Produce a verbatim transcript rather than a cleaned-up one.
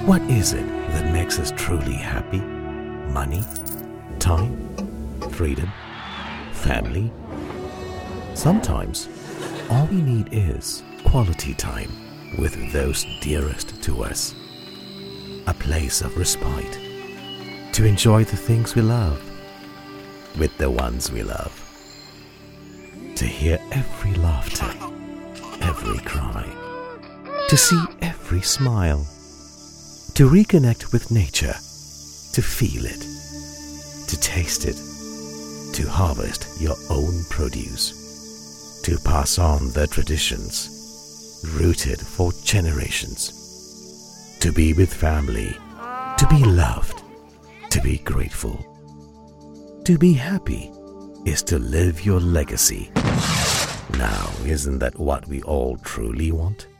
What is it that makes us truly happy? Money? Time? Freedom? Family? Sometimes, all we need is quality time with those dearest to us. A place of respite to enjoy the things we love with the ones we love. To hear every laughter, every cry, to see every smile, to reconnect with nature, to feel it, to taste it, to harvest your own produce, to pass on the traditions rooted for generations, to be with family, to be loved, to be grateful. To be happy is to live your legacy. Now, isn't that what we all truly want?